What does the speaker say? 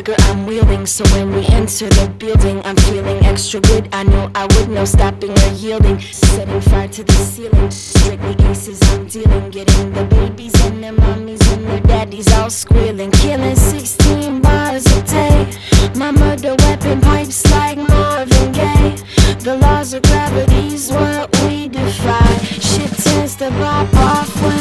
dagger I'm wielding. So when we enter the building, I'm feeling extra good. I know I would, no stopping or yielding. Setting fire to the ceiling, strictly aces I'm dealing. Getting the babies and their mommies and their daddies all squealing. Killing 16 bars a day. My murder weapon pipes like Marvin Gaye. The laws of gravity's what we defy. Shit tends to pop off when